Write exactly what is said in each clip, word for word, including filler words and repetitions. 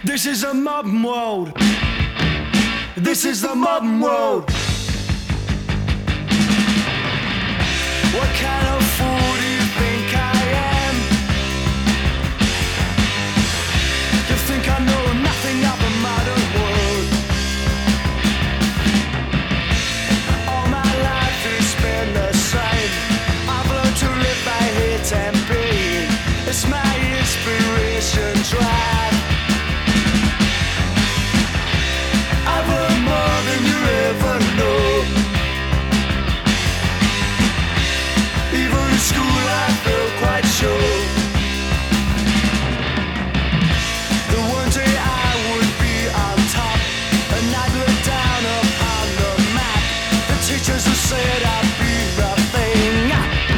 This is a modern world. This is the modern world. What kind of fool do you think I am? You think I know nothing of the modern world? All my life has been the same. I've learned to live by hate and pain. It's my inspiration drive. I've learned more than you ever know. Even in school I felt quite sure that one day I would be on top, and I'd look down upon the map. The teachers who said I'd be nothing.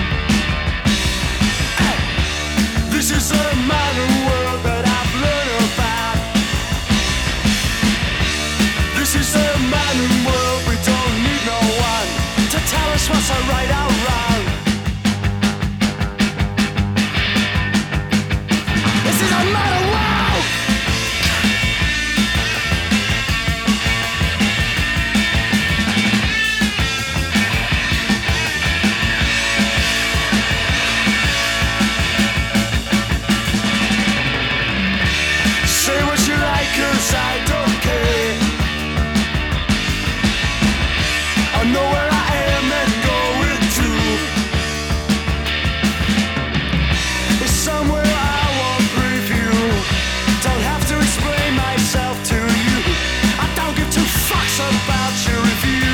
Hey, this is a modern world that I've learned about. This is a modern world, we don't need no one to tell us what's right or wrong. This is a modern world. Say what you like, 'cause I don't care. I know where I am and going to. It's somewhere I won't preview. Don't have to explain myself to you. I don't give two fucks about your review.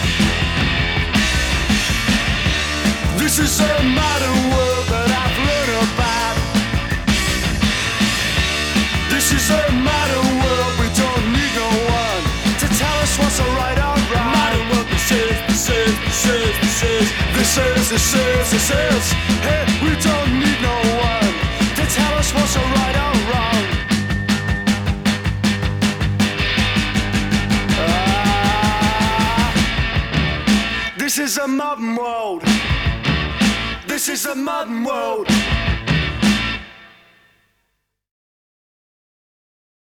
This is a modern world that I've learned about. This is a modern world, we don't need no one to tell us what's right or wrong. Modern world, this is, this is, this is, this is, this is, this is, this is. Hey, we don't need no one to tell us what's right or wrong. Ah, this is a modern world. This is a modern world.